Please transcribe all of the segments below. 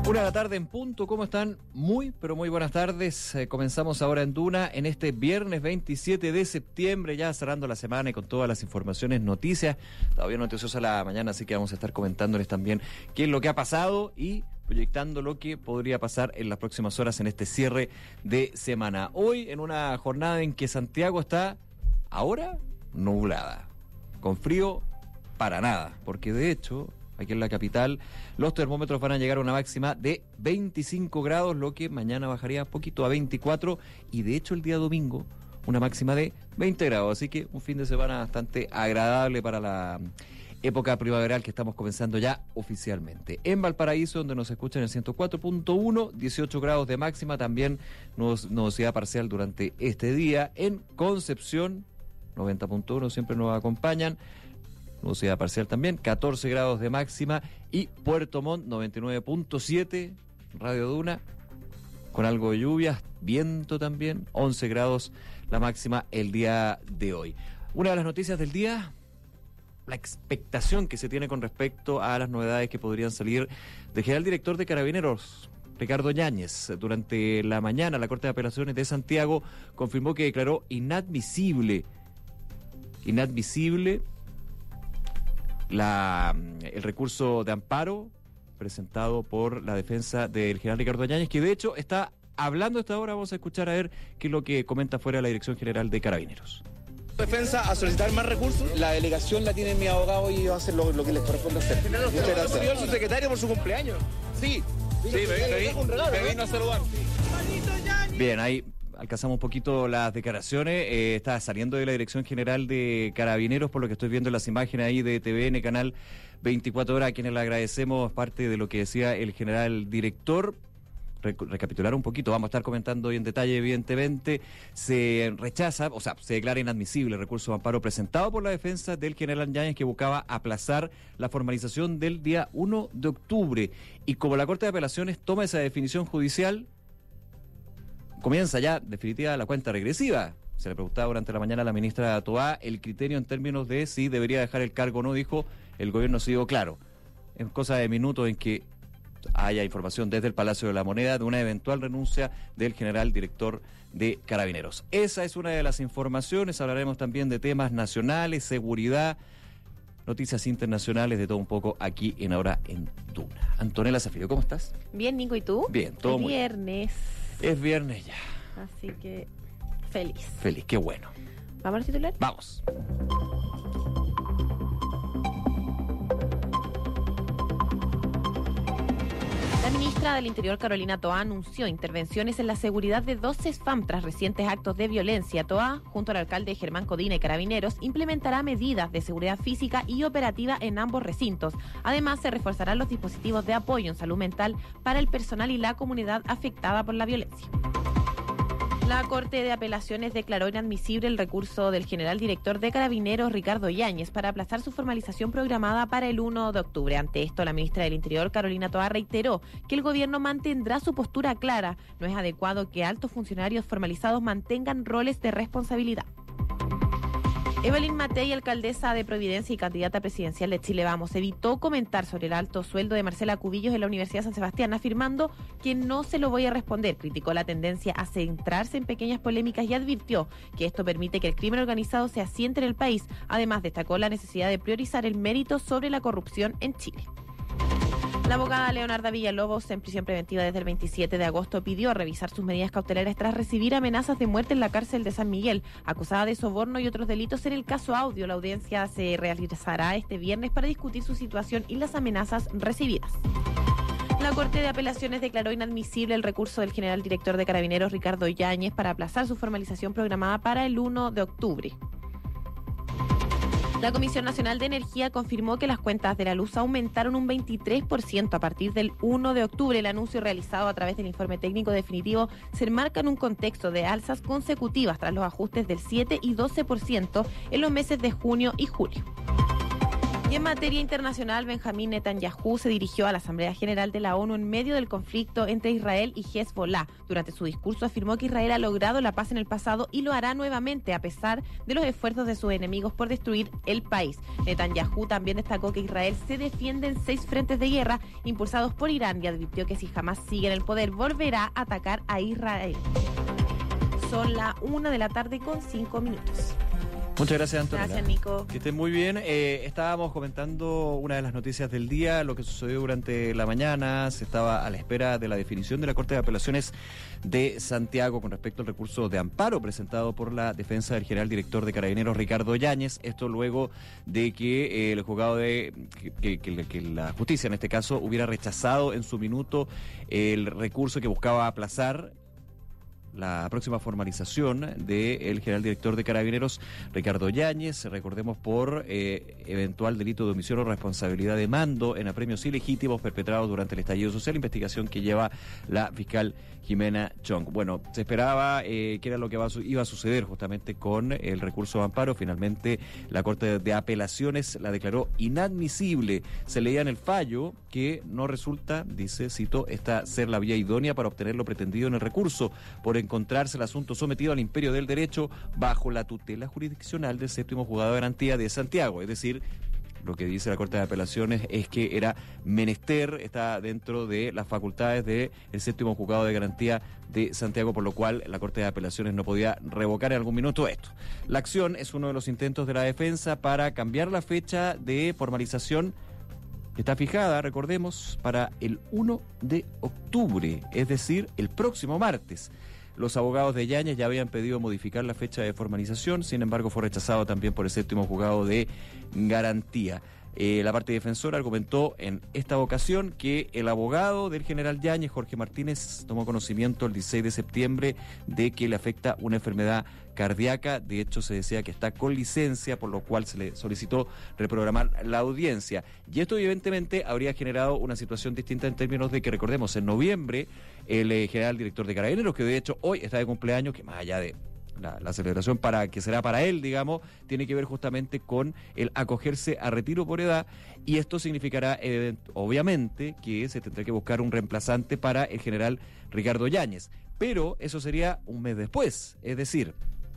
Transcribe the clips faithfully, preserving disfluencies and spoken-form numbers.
Una de la tarde en punto, ¿cómo están? Muy, pero muy buenas tardes. Eh, comenzamos ahora en Duna, en este viernes veintisiete de septiembre, ya cerrando la semana y con todas las informaciones, noticias. Todavía noticiosa la mañana, así que vamos a estar comentándoles también qué es lo que ha pasado y proyectando lo que podría pasar en las próximas horas en este cierre de semana. Hoy, en una jornada en que Santiago está, ahora, nublada, con frío para nada, porque de hecho, aquí en la capital, los termómetros van a llegar a una máxima de veinticinco grados, lo que mañana bajaría un poquito a veinticuatro, y de hecho el día domingo una máxima de veinte grados, así que un fin de semana bastante agradable para la época primaveral que estamos comenzando ya oficialmente. En Valparaíso, donde nos escuchan en el ciento cuatro punto uno, dieciocho grados de máxima, también nubosidad parcial durante este día. En Concepción, noventa punto uno, siempre nos acompañan, nubosidad parcial también, catorce grados de máxima, y Puerto Montt, noventa y nueve punto siete, Radio Duna, con algo de lluvias, viento también, once grados la máxima el día de hoy. Una de las noticias del día, la expectación que se tiene con respecto a las novedades que podrían salir del general director de Carabineros, Ricardo Yáñez. Durante la mañana, la Corte de Apelaciones de Santiago confirmó que declaró inadmisible, inadmisible, La, el recurso de amparo presentado por la defensa del general Ricardo Yáñez, que de hecho está hablando a esta hora. Vamos a escuchar a ver qué es lo que comenta fuera de la Dirección General de Carabineros. Defensa a solicitar más recursos. La delegación la tiene mi abogado y va a hacer lo, lo que les corresponde hacer. Muchas gracias. Señor subsecretario, por su cumpleaños. Sí, sí, me, me, me, me vino a saludar. Bien, ahí alcanzamos un poquito las declaraciones. Eh, está saliendo de la Dirección General de Carabineros, por lo que estoy viendo en las imágenes ahí de T V N, Canal veinticuatro Horas, a quienes le agradecemos parte de lo que decía el general director. Re- recapitular un poquito, vamos a estar comentando hoy en detalle, evidentemente. Se rechaza, o sea, se declara inadmisible el recurso de amparo presentado por la defensa del general Yáñez, que buscaba aplazar la formalización del día uno de octubre. Y como la Corte de Apelaciones toma esa definición judicial, comienza ya definitiva la cuenta regresiva. Se le preguntaba durante la mañana a la ministra Toá el criterio en términos de si debería dejar el cargo o no. Dijo, el gobierno ha sido claro. Es cosa de minutos en que haya información desde el Palacio de la Moneda de una eventual renuncia del general director de Carabineros. Esa es una de las informaciones. Hablaremos también de temas nacionales, seguridad, noticias internacionales, de todo un poco aquí en Ahora en Duna. Antonella Zafiro, ¿cómo estás? Bien, Nico, ¿y tú? Bien, todo es muy bien. viernes. Es viernes ya. Así que feliz. Feliz, qué bueno. ¿Vamos al titular? Vamos. La ministra del Interior, Carolina Toá, anunció intervenciones en la seguridad de doce S F A M tras recientes actos de violencia. Toá, junto al alcalde Germán Codina y Carabineros, implementará medidas de seguridad física y operativa en ambos recintos. Además, se reforzarán los dispositivos de apoyo en salud mental para el personal y la comunidad afectada por la violencia. La Corte de Apelaciones declaró inadmisible el recurso del general director de Carabineros, Ricardo Yáñez, para aplazar su formalización programada para el uno de octubre. Ante esto, la ministra del Interior, Carolina Toá, reiteró que el gobierno mantendrá su postura clara. No es adecuado que altos funcionarios formalizados mantengan roles de responsabilidad. Evelyn Matei, alcaldesa de Providencia y candidata presidencial de Chile Vamos, evitó comentar sobre el alto sueldo de Marcela Cubillos en la Universidad de San Sebastián, afirmando que no se lo voy a responder. Criticó la tendencia a centrarse en pequeñas polémicas y advirtió que esto permite que el crimen organizado se asiente en el país. Además, destacó la necesidad de priorizar el mérito sobre la corrupción en Chile. La abogada Leonarda Villalobos, en prisión preventiva desde el veintisiete de agosto, pidió revisar sus medidas cautelares tras recibir amenazas de muerte en la cárcel de San Miguel. Acusada de soborno y otros delitos en el caso Audio, la audiencia se realizará este viernes para discutir su situación y las amenazas recibidas. La Corte de Apelaciones declaró inadmisible el recurso del general director de Carabineros, Ricardo Yáñez, para aplazar su formalización programada para el uno de octubre. La Comisión Nacional de Energía confirmó que las cuentas de la luz aumentaron un veintitrés por ciento a partir del uno de octubre. El anuncio realizado a través del informe técnico definitivo se enmarca en un contexto de alzas consecutivas tras los ajustes del siete y doce por ciento en los meses de junio y julio. Y en materia internacional, Benjamín Netanyahu se dirigió a la Asamblea General de la ONU en medio del conflicto entre Israel y Hezbollah. Durante su discurso afirmó que Israel ha logrado la paz en el pasado y lo hará nuevamente a pesar de los esfuerzos de sus enemigos por destruir el país. Netanyahu también destacó que Israel se defiende en seis frentes de guerra impulsados por Irán y advirtió que si Hamás sigue en el poder volverá a atacar a Israel. Son la una de la tarde con cinco minutos. Muchas gracias, Antonella. Gracias, Nico. Que estén muy bien. Eh, estábamos comentando una de las noticias del día, lo que sucedió durante la mañana. Se estaba a la espera de la definición de la Corte de Apelaciones de Santiago con respecto al recurso de amparo presentado por la defensa del general director de Carabineros, Ricardo Yáñez. Esto luego de que eh, el juzgado de que, que, que la justicia, en este caso, hubiera rechazado en su minuto el recurso que buscaba aplazar la próxima formalización del general director de Carabineros, Ricardo Yáñez, recordemos por eh, eventual delito de omisión o responsabilidad de mando en apremios ilegítimos perpetrados durante el estallido social, investigación que lleva la fiscal Jimena Chong. Bueno, se esperaba eh, que era lo que va a su- iba a suceder justamente con el recurso de amparo. Finalmente la Corte de Apelaciones la declaró inadmisible. Se leía en el fallo que no resulta, dice, cito, esta ser la vía idónea para obtener lo pretendido en el recurso, por encontrarse el asunto sometido al imperio del derecho bajo la tutela jurisdiccional del séptimo juzgado de garantía de Santiago. Es decir, lo que dice la Corte de Apelaciones es que era menester, está dentro de las facultades del séptimo juzgado de garantía de Santiago, por lo cual la Corte de Apelaciones no podía revocar en algún minuto esto. La acción es uno de los intentos de la defensa para cambiar la fecha de formalización, que está fijada, recordemos, para el uno de octubre, es decir, el próximo martes. Los abogados de Yáñez ya habían pedido modificar la fecha de formalización, sin embargo fue rechazado también por el séptimo juzgado de garantía. Eh, la parte defensora argumentó en esta ocasión que el abogado del general Yáñez, Jorge Martínez, tomó conocimiento el dieciséis de septiembre de que le afecta una enfermedad cardíaca. De hecho, se decía que está con licencia, por lo cual se le solicitó reprogramar la audiencia. Y esto evidentemente habría generado una situación distinta en términos de que, recordemos, en noviembre el eh, general director de Carabineros, que de hecho hoy está de cumpleaños, que más allá de La, la celebración para que será para él, digamos, tiene que ver justamente con el acogerse a retiro por edad, y esto significará eh, obviamente que se tendrá que buscar un reemplazante para el general Ricardo Yáñez, pero eso sería un mes después. Es decir,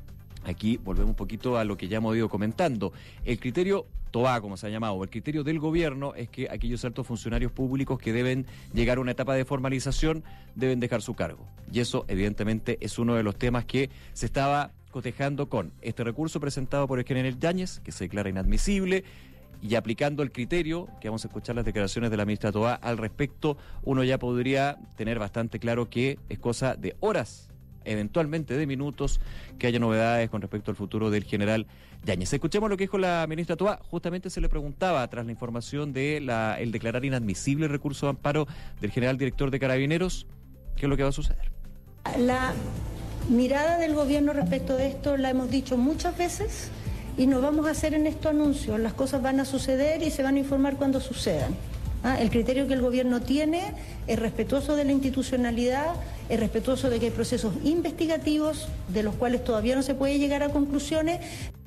aquí volvemos un poquito a lo que ya hemos ido comentando. El criterio TOA, como se ha llamado, el criterio del gobierno es que aquellos altos funcionarios públicos que deben llegar a una etapa de formalización deben dejar su cargo. Y eso, evidentemente, es uno de los temas que se estaba cotejando con este recurso presentado por el general Yáñez, que se declara inadmisible, y aplicando el criterio, que vamos a escuchar las declaraciones de la ministra TOA al respecto, uno ya podría tener bastante claro que es cosa de horas, eventualmente de minutos, que haya novedades con respecto al futuro del general Yáñez. Escuchemos lo que dijo la ministra Toá. Justamente se le preguntaba, tras la información de la, el declarar inadmisible el recurso de amparo del general director de Carabineros, ¿qué es lo que va a suceder? La mirada del gobierno respecto de esto la hemos dicho muchas veces y no vamos a hacer en estos anuncios. Las cosas van a suceder y se van a informar cuando sucedan. ¿Ah? El criterio que el gobierno tiene es respetuoso de la institucionalidad, es respetuoso de que hay procesos investigativos de los cuales todavía no se puede llegar a conclusiones.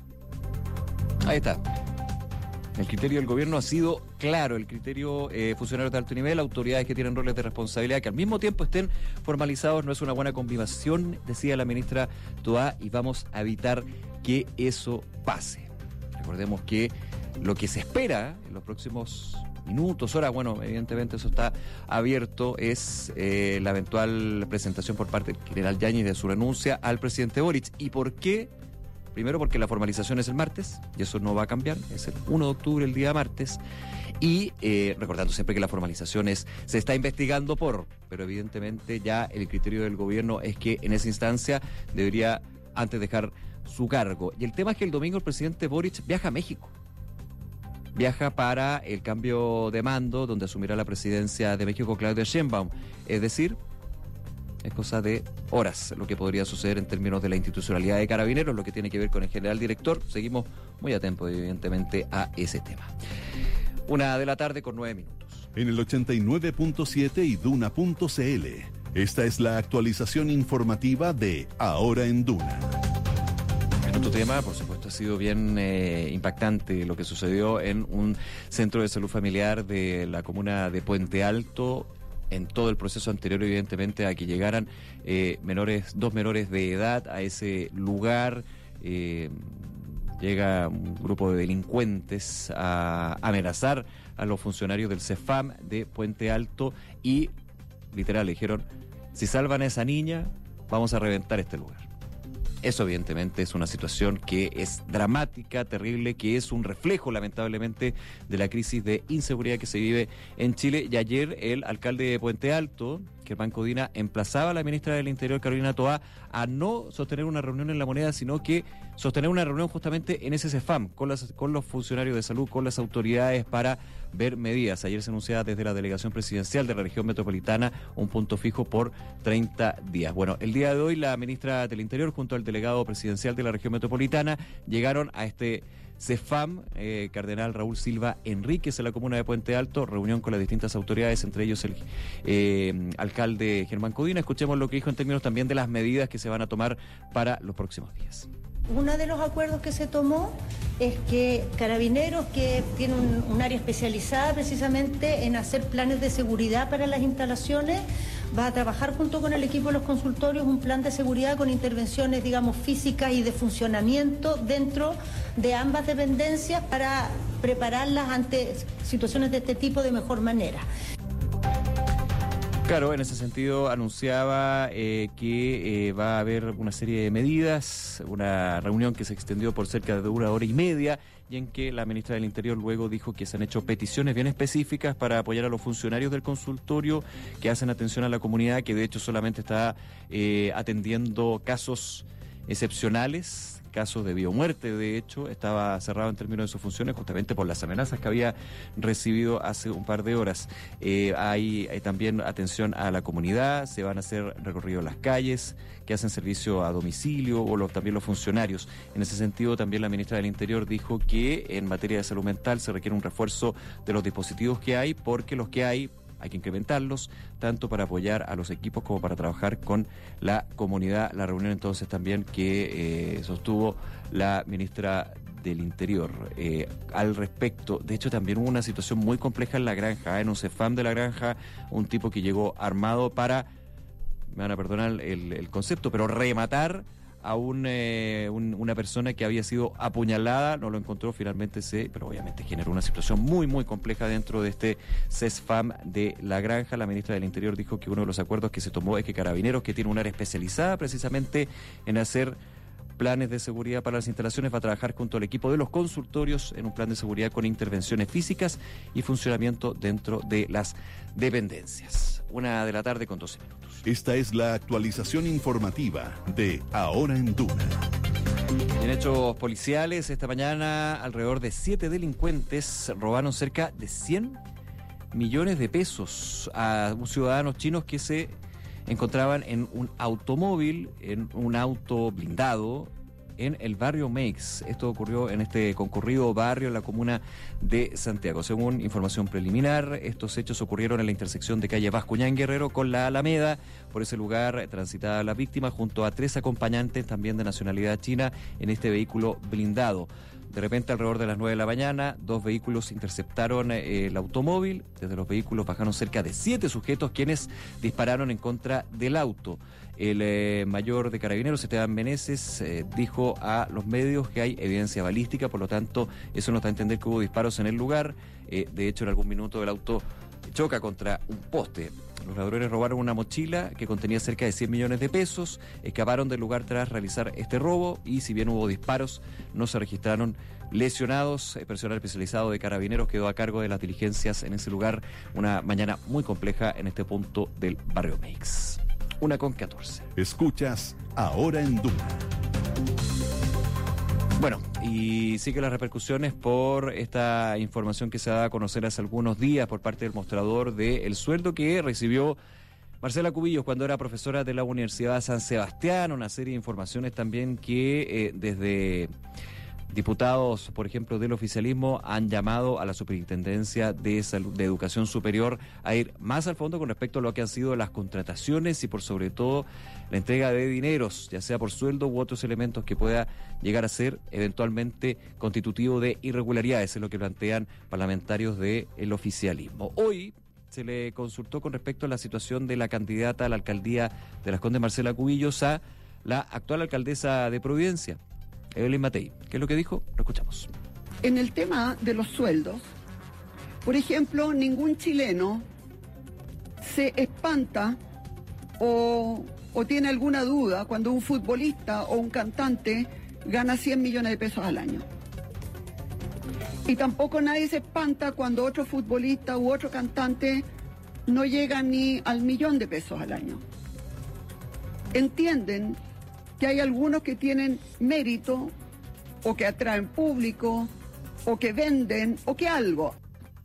Ahí está. El criterio del gobierno ha sido claro, el criterio eh, funcionarios de alto nivel, autoridades que tienen roles de responsabilidad, que al mismo tiempo estén formalizados, no es una buena combinación, decía la ministra Toá, y vamos a evitar que eso pase. Recordemos que lo que se espera en los próximos minutos, horas, bueno, evidentemente eso está abierto, es eh, la eventual presentación por parte del general Yáñez de su renuncia al presidente Boric. ¿Y por qué? Primero porque la formalización es el martes, y eso no va a cambiar, es el uno de octubre, el día martes, y eh, recordando siempre que la formalización es, se está investigando por, pero evidentemente ya el criterio del gobierno es que en esa instancia debería antes dejar su cargo. Y el tema es que el domingo el presidente Boric viaja a México. Viaja para el cambio de mando, donde asumirá la presidencia de México Claudia Sheinbaum. Es decir, es cosa de horas lo que podría suceder en términos de la institucionalidad de Carabineros, lo que tiene que ver con el general director. Seguimos muy atentos, evidentemente, a ese tema. Una de la tarde con nueve minutos. En el ochenta y nueve punto siete y Duna punto c l. Esta es la actualización informativa de Ahora en Duna. En otro tema, por supuesto, sido bien eh, impactante lo que sucedió en un centro de salud familiar de la comuna de Puente Alto, en todo el proceso anterior, evidentemente, a que llegaran eh, menores, dos menores de edad a ese lugar. Eh, llega un grupo de delincuentes a amenazar a los funcionarios del CEFAM de Puente Alto y, literal, le dijeron, si salvan a esa niña, vamos a reventar este lugar. Eso evidentemente es una situación que es dramática, terrible, que es un reflejo lamentablemente de la crisis de inseguridad que se vive en Chile. Y ayer el alcalde de Puente Alto, Germán Codina, emplazaba a la ministra del Interior, Carolina Toá, a no sostener una reunión en La Moneda, sino que sostener una reunión justamente en ese CEFAM, con, las, con los funcionarios de salud, con las autoridades para ver medidas. Ayer se anunciaba desde la delegación presidencial de la región metropolitana un punto fijo por treinta días. Bueno, el día de hoy la ministra del Interior junto al delegado presidencial de la región metropolitana llegaron a este CEFAM, eh, Cardenal Raúl Silva Enríquez, en la comuna de Puente Alto, reunión con las distintas autoridades, entre ellos el eh, alcalde Germán Codina. Escuchemos lo que dijo en términos también de las medidas que se van a tomar para los próximos días. Uno de los acuerdos que se tomó es que Carabineros, que tiene un, un área especializada precisamente en hacer planes de seguridad para las instalaciones, va a trabajar junto con el equipo de los consultorios un plan de seguridad con intervenciones, digamos, físicas y de funcionamiento dentro de ambas dependencias para prepararlas ante situaciones de este tipo de mejor manera. Claro, en ese sentido anunciaba eh, que eh, va a haber una serie de medidas, una reunión que se extendió por cerca de una hora y media y en que la ministra del Interior luego dijo que se han hecho peticiones bien específicas para apoyar a los funcionarios del consultorio que hacen atención a la comunidad, que de hecho solamente está eh, atendiendo casos excepcionales, casos de vida o muerte. De hecho, estaba cerrado en términos de sus funciones justamente por las amenazas que había recibido hace un par de horas. Eh, hay, hay también atención a la comunidad, se van a hacer recorridos en las calles, que hacen servicio a domicilio, o los, también los funcionarios. En ese sentido, también la ministra del Interior dijo que en materia de salud mental se requiere un refuerzo de los dispositivos que hay, porque los que hay hay que incrementarlos, tanto para apoyar a los equipos como para trabajar con la comunidad. La reunión entonces también que eh, sostuvo la ministra del Interior. Eh, al respecto, de hecho también hubo una situación muy compleja en la granja, ¿eh? En un CEFAM de la granja, un tipo que llegó armado para, me van a perdonar el, el concepto, pero rematar a un, eh, un, una persona que había sido apuñalada, no lo encontró, finalmente se, pero obviamente generó una situación muy, muy compleja dentro de este CESFAM de la granja. La ministra del Interior dijo que uno de los acuerdos que se tomó es que Carabineros, que tiene un área especializada precisamente en hacer planes de seguridad para las instalaciones, va a trabajar junto al equipo de los consultorios en un plan de seguridad con intervenciones físicas y funcionamiento dentro de las dependencias. Una de la tarde con doce minutos. Esta es la actualización informativa de Ahora en Duna. En hechos policiales, esta mañana alrededor de siete delincuentes robaron cerca de cien millones de pesos a ciudadanos chinos que se encontraban en un automóvil, en un auto blindado, en el barrio Meix. Esto ocurrió en este concurrido barrio en la comuna de Santiago. Según información preliminar, estos hechos ocurrieron en la intersección de calle Bascuñán Guerrero con la Alameda. Por ese lugar transitaba la víctima junto a tres acompañantes también de nacionalidad china en este vehículo blindado. De repente, alrededor de las nueve de la mañana, dos vehículos interceptaron eh, el automóvil. Desde los vehículos bajaron cerca de siete sujetos quienes dispararon en contra del auto. El eh, mayor de Carabineros, Esteban Meneses, eh, dijo a los medios que hay evidencia balística, por lo tanto, eso nos da a entender que hubo disparos en el lugar. Eh, de hecho, en algún minuto el auto choca contra un poste. Los ladrones robaron una mochila que contenía cerca de cien millones de pesos, escaparon del lugar tras realizar este robo y si bien hubo disparos, no se registraron lesionados. El personal especializado de Carabineros quedó a cargo de las diligencias en ese lugar. Una mañana muy compleja en este punto del barrio Meix. Una con catorce. Escuchas Ahora en Duna. Bueno, y sigue las repercusiones por esta información que se da a conocer hace algunos días por parte del mostrador del sueldo que recibió Marcela Cubillos cuando era profesora de la Universidad de San Sebastián. Una serie de informaciones también que eh, desde Diputados, por ejemplo, del oficialismo han llamado a la Superintendencia de Salud, de Educación Superior a ir más al fondo con respecto a lo que han sido las contrataciones y por sobre todo la entrega de dineros, ya sea por sueldo u otros elementos que pueda llegar a ser eventualmente constitutivo de irregularidades, es lo que plantean parlamentarios del oficialismo. Hoy se le consultó con respecto a la situación de la candidata a la alcaldía de Las Condes, Marcela Cubillos, a la actual alcaldesa de Providencia, Evelyn Matei. ¿Qué es lo que dijo? Lo escuchamos. En el tema de los sueldos, por ejemplo, ningún chileno se espanta o, o tiene alguna duda cuando un futbolista o un cantante gana cien millones de pesos al año. Y tampoco nadie se espanta cuando otro futbolista u otro cantante no llega ni al millón de pesos al año. Entienden que hay algunos que tienen mérito, o que atraen público, o que venden, o que algo.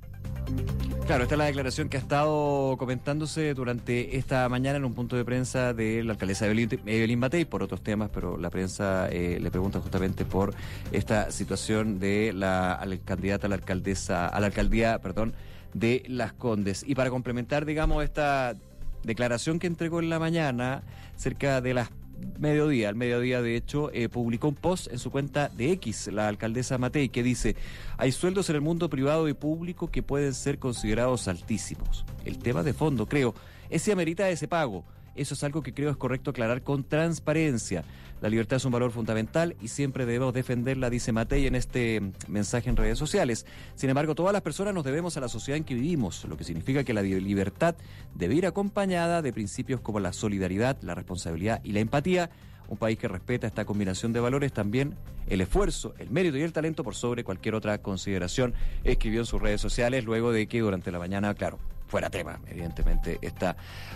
Claro, esta es la declaración que ha estado comentándose durante esta mañana en un punto de prensa de la alcaldesa Evelyn, Evelyn Matei, por otros temas, pero la prensa eh, le pregunta justamente por esta situación de la a la candidata a la alcaldesa, a la alcaldía, perdón, de Las Condes. Y para complementar, digamos, esta declaración que entregó en la mañana, cerca de las mediodía, al mediodía de hecho, eh, publicó un post en su cuenta de X, la alcaldesa Matei, que dice: hay sueldos en el mundo privado y público que pueden ser considerados altísimos. El tema de fondo, creo, es si amerita ese pago. Eso es algo que creo es correcto aclarar con transparencia. La libertad es un valor fundamental y siempre debemos defenderla, dice Matei en este mensaje en redes sociales. Sin embargo, todas las personas nos debemos a la sociedad en que vivimos, lo que significa que la libertad debe ir acompañada de principios como la solidaridad, la responsabilidad y la empatía. Un país que respeta esta combinación de valores, también el esfuerzo, el mérito y el talento por sobre cualquier otra consideración, escribió en sus redes sociales luego de que durante la mañana, claro, fuera tema, evidentemente, esta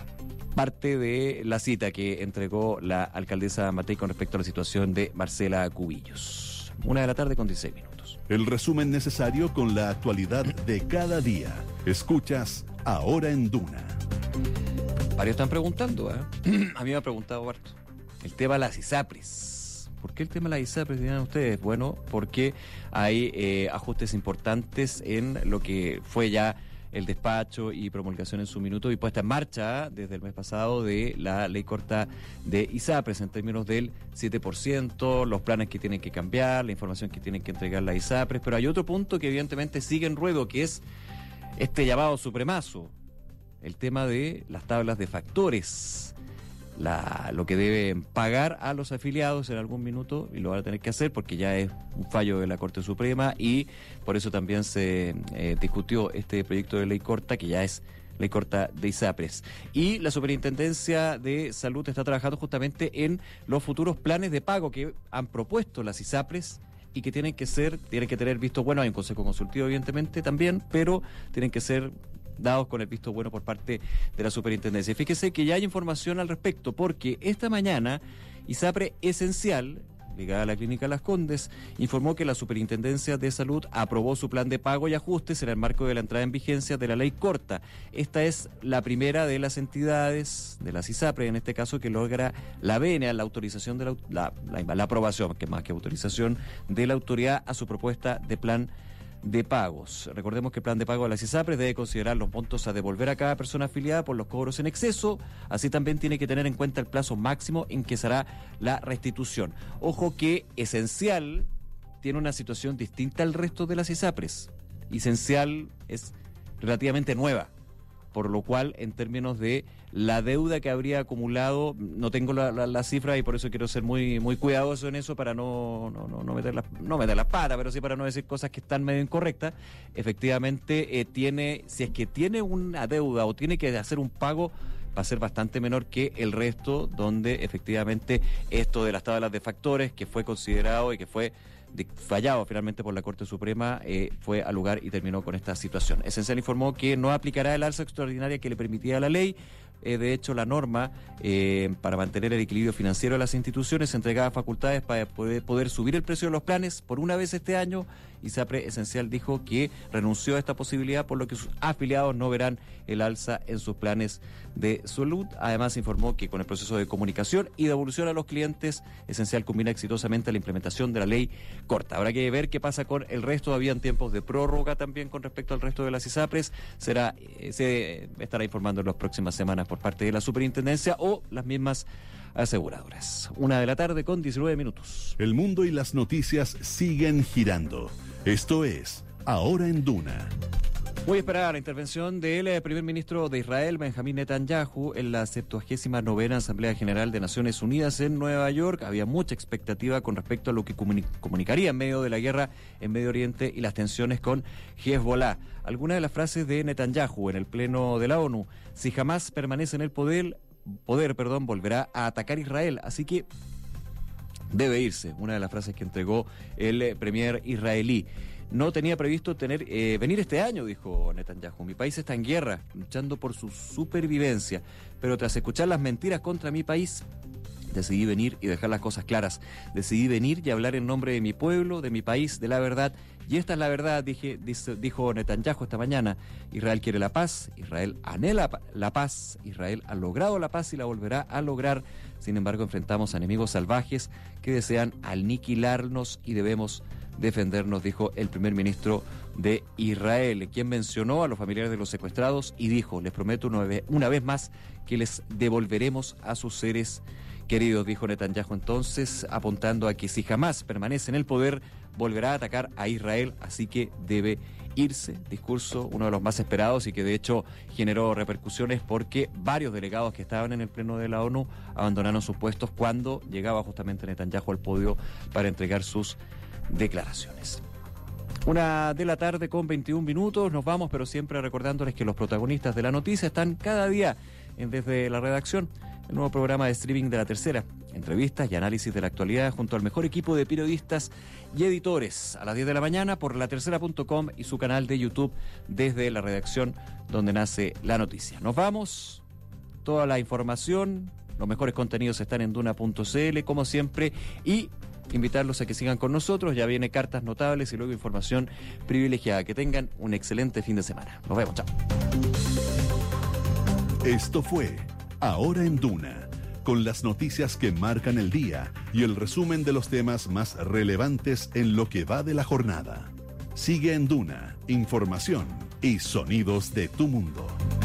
parte de la cita que entregó la alcaldesa Matei con respecto a la situación de Marcela Cubillos. Una de la tarde con dieciséis minutos. El resumen necesario con la actualidad de cada día. Escuchas Ahora en Duna. Varios están preguntando, ¿eh? A mí me ha preguntado harto. El tema de las ISAPRES. ¿Por qué el tema de las ISAPRES, dirán ustedes? Bueno, porque hay eh, ajustes importantes en lo que fue ya el despacho y promulgación en su minuto y puesta en marcha desde el mes pasado de la ley corta de ISAPRES en términos del siete por ciento, los planes que tienen que cambiar, la información que tienen que entregar la ISAPRES, pero hay otro punto que evidentemente sigue en ruedo, que es este llamado supremazo, el tema de las tablas de factores. La, lo que deben pagar a los afiliados en algún minuto, y lo van a tener que hacer porque ya es un fallo de la Corte Suprema, y por eso también se eh, discutió este proyecto de ley corta, que ya es ley corta de ISAPRES. Y la Superintendencia de Salud está trabajando justamente en los futuros planes de pago que han propuesto las ISAPRES y que tienen que ser, tienen que tener visto bueno, hay un consejo consultivo evidentemente también, pero tienen que ser dados con el visto bueno por parte de la Superintendencia. Fíjese que ya hay información al respecto, porque esta mañana ISAPRE Esencial, ligada a la Clínica Las Condes, informó que la Superintendencia de Salud aprobó su plan de pago y ajustes en el marco de la entrada en vigencia de la ley corta. Esta es la primera de las entidades, de las ISAPRE en este caso, que logra la venia, la autorización de la, la, la, la aprobación, que más que autorización, de la autoridad a su propuesta de plan de pagos. Recordemos que el plan de pago de las ISAPRES debe considerar los montos a devolver a cada persona afiliada por los cobros en exceso, así también tiene que tener en cuenta el plazo máximo en que será la restitución. Ojo que Esencial tiene una situación distinta al resto de las ISAPRES. Esencial es relativamente nueva, por lo cual en términos de la deuda que habría acumulado, no tengo la, la, la cifra y por eso quiero ser muy muy cuidadoso en eso para no no no, no meter las no meter las patas, pero sí para no decir cosas que están medio incorrectas. Efectivamente eh, tiene, si es que tiene una deuda o tiene que hacer un pago, va a ser bastante menor que el resto, donde efectivamente esto de las tablas de factores, que fue considerado y que fue de, fallado finalmente por la Corte Suprema, eh, fue al lugar y terminó con esta situación. Esencial informó que no aplicará el alza extraordinaria que le permitía la ley Eh, de hecho, la norma eh, para mantener el equilibrio financiero de las instituciones entregaba facultades para poder, poder subir el precio de los planes por una vez este año. ISAPRE Esencial dijo que renunció a esta posibilidad, por lo que sus afiliados no verán el alza en sus planes de salud. Además, informó que con el proceso de comunicación y devolución a los clientes, Esencial combina exitosamente la implementación de la ley corta. Habrá que ver qué pasa con el resto. Habían tiempos de prórroga también con respecto al resto de las ISAPRES. Será, eh, se estará informando en las próximas semanas por parte de la superintendencia o las mismas aseguradoras. Una de la tarde con diecinueve minutos. El mundo y las noticias siguen girando. Esto es Ahora en Duna. Voy a esperar la intervención del eh, primer ministro de Israel, Benjamín Netanyahu, en la septuagésima novena Asamblea General de Naciones Unidas en Nueva York. Había mucha expectativa con respecto a lo que comuni- comunicaría en medio de la guerra en Medio Oriente y las tensiones con Hezbollah. Algunas de las frases de Netanyahu en el Pleno de la ONU: si jamás permanece en el poder, poder, perdón, volverá a atacar Israel, así que debe irse. Una de las frases que entregó el eh, premier israelí. No tenía previsto tener eh, venir este año, dijo Netanyahu. Mi país está en guerra, luchando por su supervivencia. Pero tras escuchar las mentiras contra mi país, decidí venir y dejar las cosas claras. Decidí venir y hablar en nombre de mi pueblo, de mi país, de la verdad. Y esta es la verdad, dije, dijo Netanyahu esta mañana. Israel quiere la paz, Israel anhela la paz, Israel ha logrado la paz y la volverá a lograr. Sin embargo, enfrentamos a enemigos salvajes que desean aniquilarnos y debemos defendernos, dijo el primer ministro de Israel, quien mencionó a los familiares de los secuestrados y dijo: les prometo una vez, una vez más que les devolveremos a sus seres queridos, dijo Netanyahu entonces, apuntando a que si jamás permanece en el poder, volverá a atacar a Israel, así que debe irse. Discurso uno de los más esperados y que de hecho generó repercusiones porque varios delegados que estaban en el Pleno de la ONU abandonaron sus puestos cuando llegaba justamente Netanyahu al podio para entregar sus declaraciones. Una de la tarde con veintiún minutos, nos vamos, pero siempre recordándoles que los protagonistas de la noticia están cada día en Desde la Redacción, el nuevo programa de streaming de La Tercera, entrevistas y análisis de la actualidad junto al mejor equipo de periodistas y editores, a las diez de la mañana por la tercera punto com y su canal de YouTube Desde la Redacción, donde nace la noticia. Nos vamos, toda la información, los mejores contenidos están en duna punto c l, como siempre, y invitarlos a que sigan con nosotros. Ya viene Cartas Notables y luego información privilegiada. Que tengan un excelente fin de semana. Nos vemos, chao. Esto fue Ahora en Duna, con las noticias que marcan el día y el resumen de los temas más relevantes en lo que va de la jornada. Sigue en Duna, información y sonidos de tu mundo.